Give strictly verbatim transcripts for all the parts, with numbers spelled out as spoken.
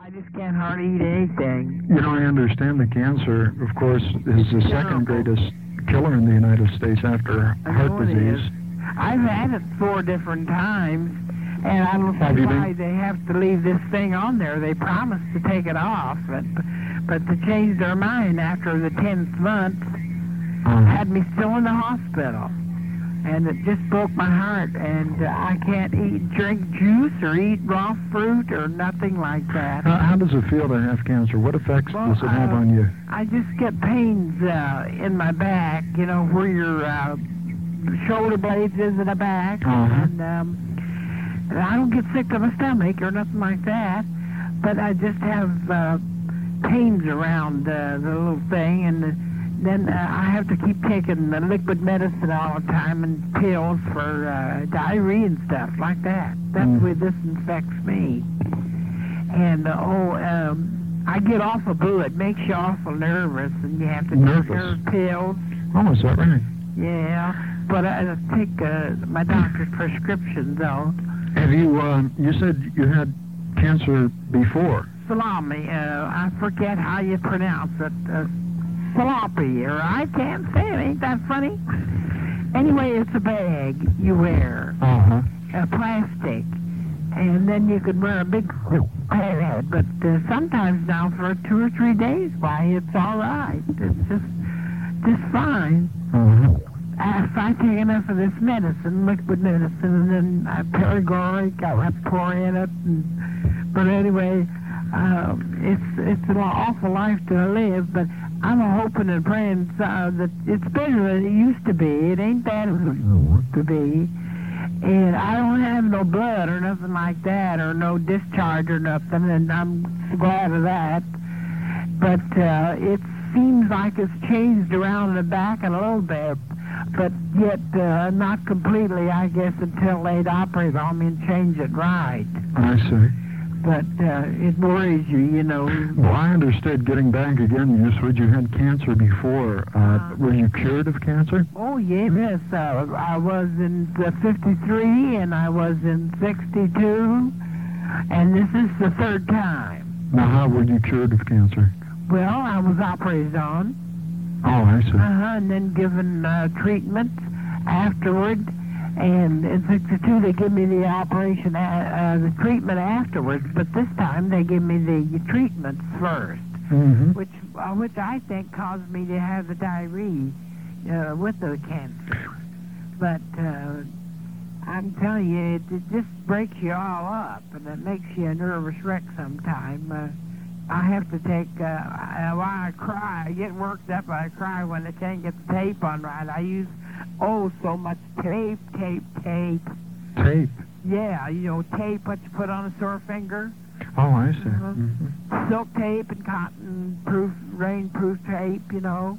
I just can't hardly eat anything. You know, I understand the cancer, of course, is the second greatest killer in the United States after heart disease. I've had it four different times, and I don't see why they have to leave this thing on there. They promised to take it off, but but they changed their mind after the tenth month, uh-huh. had me still in the hospital. And it just broke my heart, and uh, I can't eat, drink juice or eat raw fruit or nothing like that. How, how does it feel to have cancer? What effects well, does it have uh, on you? I just get pains uh, in my back, you know, where your uh, shoulder blades is in the back. Uh-huh. And, um, and I don't get sick to my stomach or nothing like that, but I just have uh, pains around uh, the little thing, and the, then uh, I have to keep taking the liquid medicine all the time and pills for uh, diarrhea and stuff like that. That's mm. where this infects me. And, uh, oh, um, I get awful blue. It makes you awful nervous, and you have to nervous. take your pills. Oh, is that right? Yeah, but I take uh, my doctor's prescription, though. Have you, uh, you said you had cancer before? Salami. Uh, I forget how you pronounce it. Uh, Sloppy, or I can't say it. Ain't that funny? Anyway, it's a bag you wear, uh-huh. a plastic, and then you could wear a big bag. But uh, sometimes now, for two or three days, why, it's all right. It's just, just fine. Uh-huh. If I take enough of this medicine, liquid medicine, and then I paregoric, I have to pour in it. And, but anyway, uh, it's it's an awful life to live, but I'm hoping and praying uh, that it's better than it used to be. It ain't bad as it used to be. And I don't have no blood or nothing like that, or no discharge or nothing, and I'm glad of that. But uh, it seems like it's changed around in the back a little bit, but yet uh, not completely, I guess, until they'd operate on me and change it right. I see. But uh, it worries you, you know. Well, I understood, getting back again, you said you had cancer before. Uh, uh, were you cured of cancer? Oh, yes. Uh, I was in fifty-three, and I was in sixty-two, and this is the third time. Now, how were you cured of cancer? Well, I was operated on. Oh, I see. Uh-huh, and then given uh, treatment afterward. And in sixty-two, they give me the operation, uh, the treatment afterwards, but this time they give me the treatments first, mm-hmm. which uh, which I think caused me to have the diarrhea uh, with the cancer. But uh, I'm telling you, it, it just breaks you all up, and it makes you a nervous wreck sometime. Uh, I have to take, uh, I, while I cry, I get worked up, I cry when I can't get the tape on right. I use Oh, so much tape, tape, tape. Tape? Yeah, you know, tape, what you put on a sore finger. Oh, I see. Uh, mm-hmm. Silk tape and cotton-proof, rain-proof tape, you know.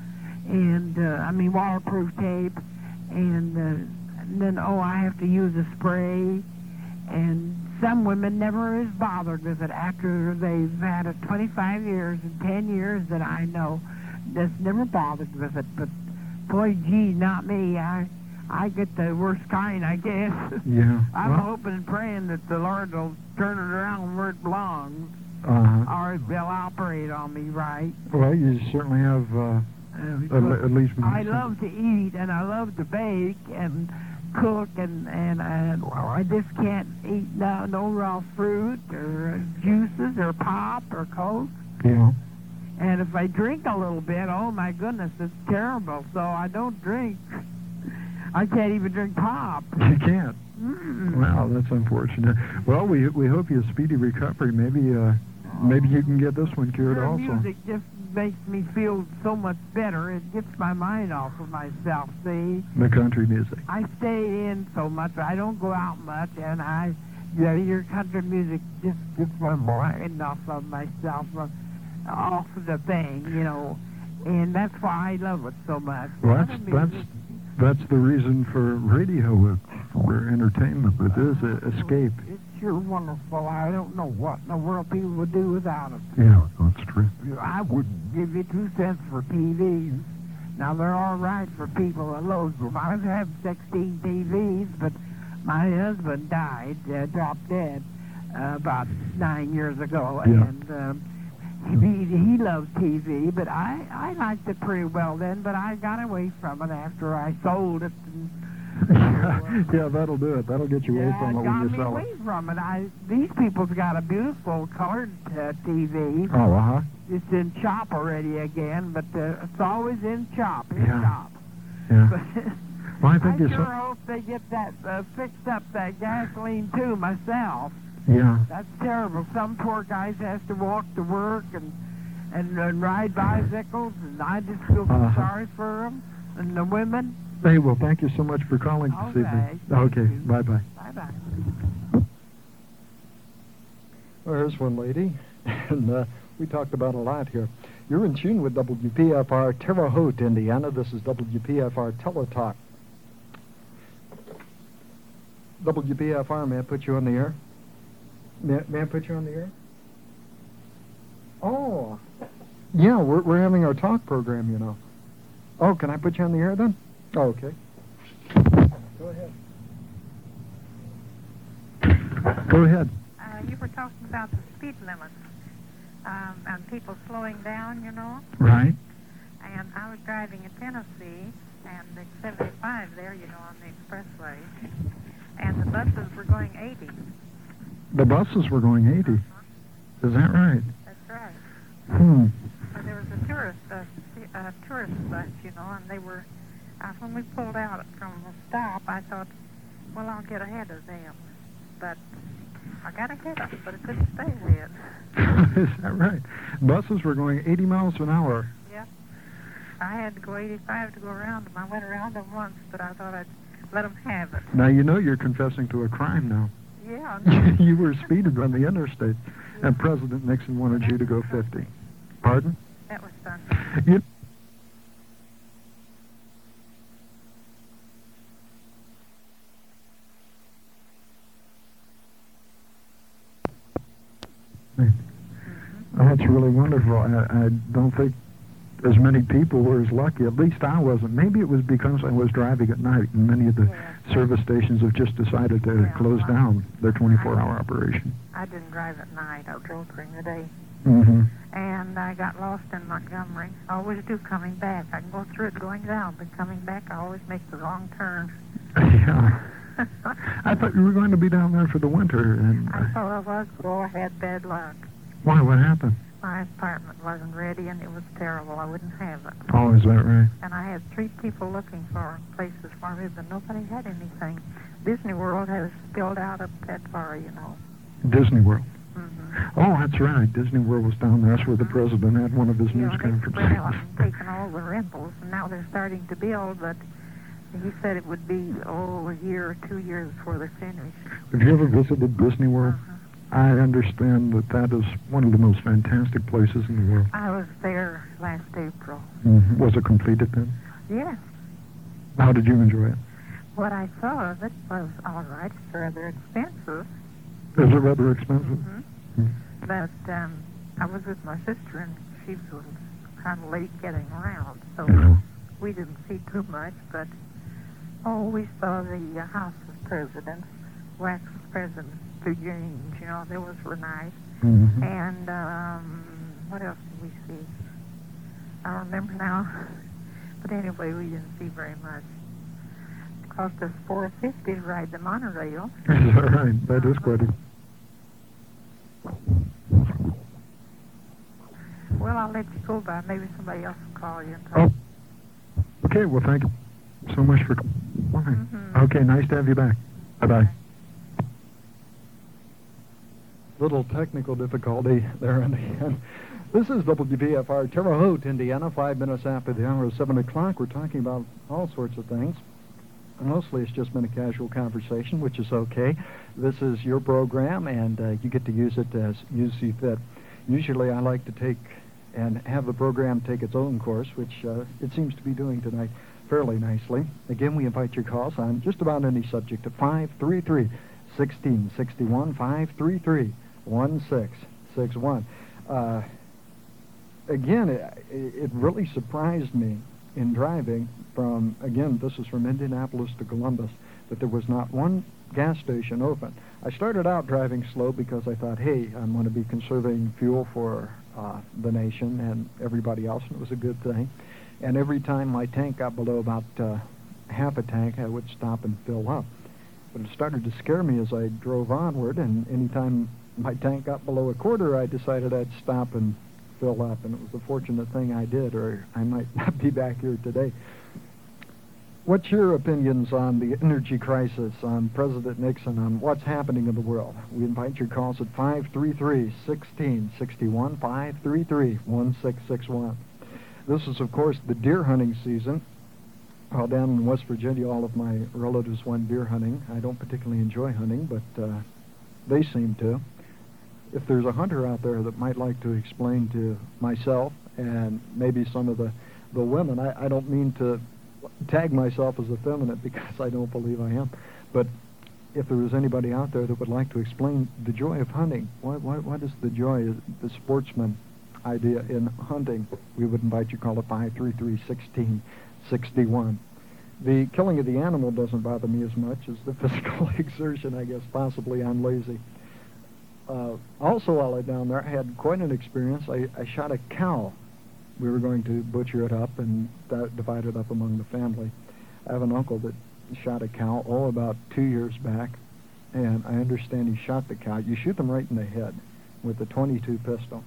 And, uh, I mean, waterproof tape. And, uh, and then, oh, I have to use a spray. And some women never is bothered with it after they've had it twenty-five years and ten years that I know. That's never bothered with it, but boy, gee, not me. I I get the worst kind, I guess. Yeah. I'm well, hoping and praying that the Lord will turn it around where it belongs. Uh-huh. Or they'll operate on me right. Well, you certainly have uh, uh, at, at least... I love to eat, and I love to bake, and cook, and, and, and well, I just can't eat no, no raw fruit, or juices, or pop, or Coke. Yeah. And if I drink a little bit, oh my goodness, it's terrible. So I don't drink. I can't even drink pop. You can't? Mm-mm. Wow, that's unfortunate. Well, we we hope you a speedy recovery. Maybe uh, maybe you can get this one cured Her also. Music just makes me feel so much better. It gets my mind off of myself, see? The country music. I stay in so much. I don't go out much, and I, yeah, your country music just gets my mind off of myself. Off of the thing, you know, and that's why I love it so much. Well, that's that's that's the reason for radio, for entertainment. It is a escape. It's sure wonderful. I don't know what in the world people would do without it. Yeah, that's true. I wouldn't give you two cents for T Vs. Now they're all right for people that loads them. I have sixteen T Vs, but my husband died, uh, dropped dead. uh, about nine years ago, Yeah. and um, he he loved T V, but I I liked it pretty well then. But I got away from it after I sold it. And, Yeah, that'll do it. That'll get you away yeah, from it it got when you me sell away it. from it. I these people's got a beautiful colored uh, T V. Oh, uh-huh. It's in chop already again, but uh, it's always in chop, in Yeah. chop. Yeah. But Well, I I think sure it's... hope they get that uh, fixed up, that gasoline too, myself. Yeah. That's terrible. Some poor guys has to walk to work and and, and ride bicycles, and I just feel so Uh-huh. sorry for them and the women. Hey, well, thank you so much for calling All this right. evening. Thank Okay, you. bye-bye. Bye-bye. There's one lady, and uh, we talked about a lot here. You're in tune with W P F R Terre Haute, Indiana. This is W P F R Teletalk. W P F R, may I put you on the air? May, may I put you on the air? Oh, yeah, we're, we're having our talk program, you know. Oh, can I put you on the air then? Oh, okay. Go ahead. Go ahead. Uh, you were talking about the speed limits um, and people slowing down, you know. Right. And I was driving in Tennessee, and the seventy-five there, you know, on the expressway, and the buses were going eighty. The buses were going eighty. Is that right? That's right. Hmm. So there was a tourist, uh, se- uh, tourist bus, you know, and they were. Uh, when we pulled out from the stop, I thought, well, I'll get ahead of them, but I got ahead of them, but I couldn't stay ahead. Is that right? Buses were going eighty miles an hour. Yeah. I had to go eighty-five to go around them. I went around them once, but I thought I'd let them have it. Now, you know you're confessing to a crime now. Yeah. No. You were speeding on the interstate, and President Nixon wanted you to go fifty. Pardon? That was fun. You Oh, that's really wonderful. I, I don't think as many people were as lucky. At least I wasn't. Maybe it was because I was driving at night, and many of the Yeah. service stations have just decided to Yeah. close down their twenty-four hour operation. I didn't drive at night. I drove during the day. Mm-hmm. And I got lost in Montgomery. I always do coming back. I can go through it going down, but coming back I always make the wrong turn. Yeah. I thought you were going to be down there for the winter. And I thought I was, but I had bad luck. why? What happened? My apartment wasn't ready, and it was terrible. I wouldn't have it. Oh, is that right? And I had three people looking for places for me, but nobody had anything. Disney World has spilled out up that far, you know. Disney World. Mm-hmm. Oh, that's right. Disney World was down there. That's where the president had one of his You news know, they spread out conferences. and taken all the rentals, and now they're starting to build, but he said it would be, oh, a year or two years before they're finished. Have you ever visited Disney World? Uh-huh. I understand that that is one of the most fantastic places in the world. I was there last April. Mm-hmm. Was it completed then? Yes. How did you enjoy it? What I saw of it was all right. It's rather expensive. Is it rather expensive? Mm-hmm. Mm. But um, I was with my sister, and she was kind of late getting around, so Yeah. we didn't see too much. But, oh, we saw the uh, House of Presidents, wax presidents, through James, you know, those were nice. Mm-hmm. And um, what else did we see? I don't remember now. But anyway, we didn't see very much. It cost us four fifty to ride the monorail. Is that right? That is quite a... Well, I'll let you go by. Maybe somebody else will call you. And Oh. talk. Okay, well, thank you so much for... Mhm. Okay, nice to have you back. Bye-bye. Little technical difficulty there in the end. This is W P F R Terre Haute, Indiana, five minutes after the hour of seven o'clock. We're talking about all sorts of things. Mostly it's just been a casual conversation, which is okay. This is your program, and uh, you get to use it as you see fit. Usually I like to take and have the program take its own course, which uh, it seems to be doing tonight fairly nicely. Again, we invite your calls on just about any subject at five three three, one six six one, five three three, one six six one. Uh, again, it, it really surprised me in driving from, again, this is from Indianapolis to Columbus, that there was not one gas station open. I started out driving slow because I thought, hey, I'm going to be conserving fuel for uh, the nation and everybody else, and it was a good thing. And every time my tank got below about uh, half a tank, I would stop and fill up. But it started to scare me as I drove onward, and anytime my tank got below a quarter, I decided I'd stop and fill up, and it was a fortunate thing I did, or I might not be back here today. What's your opinions on the energy crisis, on President Nixon, on what's happening in the world? We invite your calls at five three three, one six six one, five three three, one six six one. This is, of course, the deer hunting season. Well, down in West Virginia, all of my relatives went deer hunting. I don't particularly enjoy hunting, but uh, they seem to. If there's a hunter out there that might like to explain to myself and maybe some of the, the women, I, I don't mean to tag myself as effeminate because I don't believe I am, but if there is anybody out there that would like to explain the joy of hunting, what, what, what is the joy, the sportsman idea in hunting, we would invite you to call at five three three, one six six one. The killing of the animal doesn't bother me as much as the physical exertion, I guess. Possibly I'm lazy. Uh, also, while I was down there, I had quite an experience. I, I shot a cow. We were going to butcher it up and d- divide it up among the family. I have an uncle that shot a cow, oh, about two years back, and I understand he shot the cow. You shoot them right in the head with a twenty-two pistol.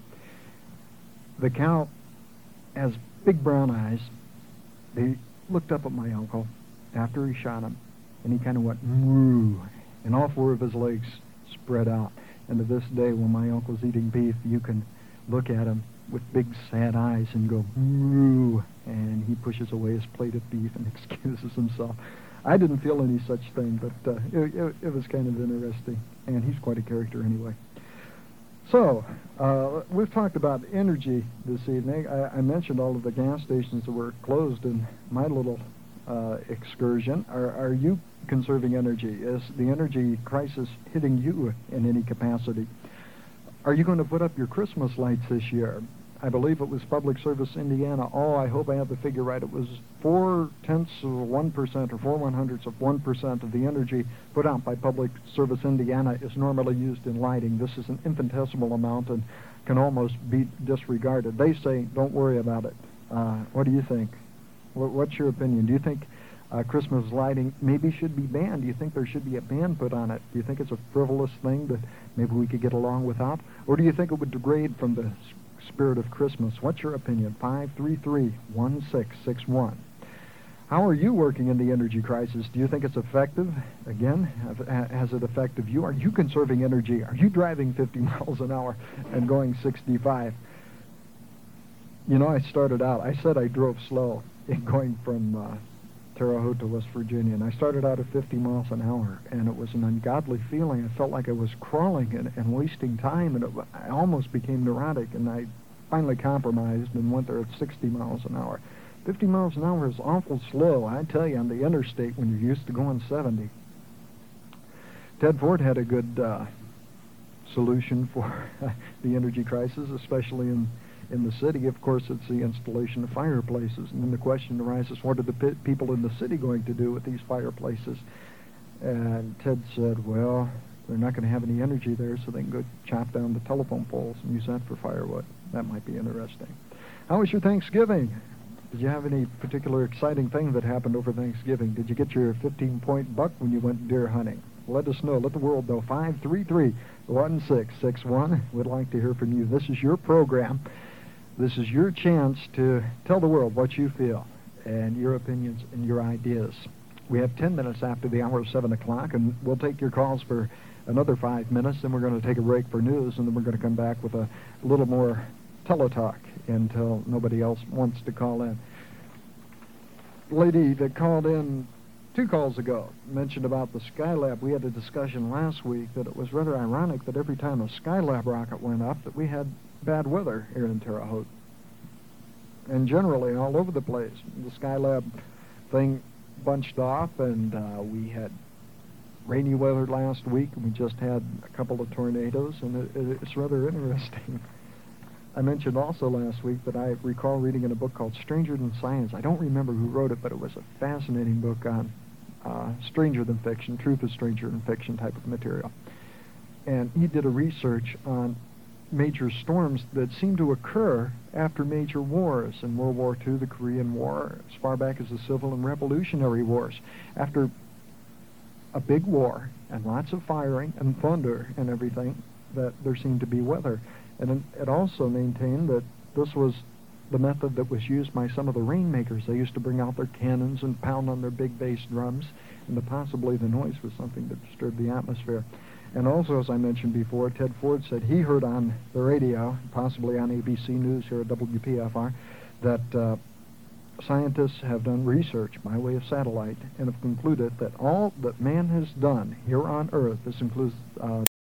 The cow has big brown eyes. They looked up at my uncle after he shot him, and he kind of went, moo, and all four of his legs spread out. And to this day, when my uncle's eating beef, you can look at him with big sad eyes and go, moo, and he pushes away his plate of beef and excuses himself. I didn't feel any such thing, but uh, it, it, it was kind of interesting, and he's quite a character anyway. So, uh, we've talked about energy this evening. I, I mentioned all of the gas stations that were closed in my little uh, excursion. Are, are you conserving energy? Is the energy crisis hitting you in any capacity? Are you going to put up your Christmas lights this year? I believe it was Public Service Indiana. Oh, I hope I have the figure right. It was four-tenths of one percent or four one-hundredths of one percent of the energy put out by Public Service Indiana is normally used in lighting. This is an infinitesimal amount and can almost be disregarded. They say, don't worry about it. Uh, what do you think? What, what's your opinion? Do you think uh, Christmas lighting maybe should be banned? Do you think there should be a ban put on it? Do you think it's a frivolous thing that maybe we could get along without? Or do you think it would degrade from the spirit of Christmas? What's your opinion? five three three, one six six one. How are you working in the energy crisis? Do you think it's effective? Again, has it affected you? Are you conserving energy? Are you driving fifty miles an hour and going sixty-five? You know, I started out, I said I drove slow in going from uh, Terre Haute to West Virginia, and I started out at fifty miles an hour, and it was an ungodly feeling. I felt like I was crawling and, and wasting time, and it, I almost became neurotic, and I finally compromised and went there at sixty miles an hour. fifty miles an hour is awful slow, I tell you, on the interstate when you're used to going seventy. Ted Ford had a good uh, solution for the energy crisis, especially in in the city. Of course, it's the installation of fireplaces. And then the question arises, what are the pe- people in the city going to do with these fireplaces? And Ted said, well, they're not going to have any energy there, so they can go chop down the telephone poles and use that for firewood. That might be interesting. How was your Thanksgiving? Did you have any particular exciting thing that happened over Thanksgiving? Did you get your fifteen-point buck when you went deer hunting? Let us know. Let the world know. five three three, one six six one. We'd like to hear from you. This is your program. This is your chance to tell the world what you feel and your opinions and your ideas. We have ten minutes after the hour of seven o'clock, and we'll take your calls for another five minutes, then we're going to take a break for news, and then we're going to come back with a little more teletalk until nobody else wants to call in. Lady that called in two calls ago mentioned about the Skylab. We had a discussion last week that it was rather ironic that every time a Skylab rocket went up that we had bad weather here in Terre Haute. And generally all over the place. The Skylab thing bunched off, and uh, we had rainy weather last week, and we just had a couple of tornadoes, and it, it, it's rather interesting. I mentioned also last week that I recall reading in a book called Stranger Than Science. I don't remember who wrote it, but it was a fascinating book on uh, stranger than fiction, truth is stranger than fiction type of material. and he did a research on major storms that seem to occur after major wars. In World War Two, the Korean War, as far back as the Civil and Revolutionary Wars. After a big war and lots of firing and thunder and everything, that there seemed to be weather. And it also maintained that this was the method that was used by some of the rainmakers. They used to bring out their cannons and pound on their big bass drums, and that possibly the noise was something that disturbed the atmosphere. And also, as I mentioned before, Ted Ford said he heard on the radio, possibly on A B C News here at W P F R, that uh, scientists have done research by way of satellite and have concluded that all that man has done here on Earth, this includes uh,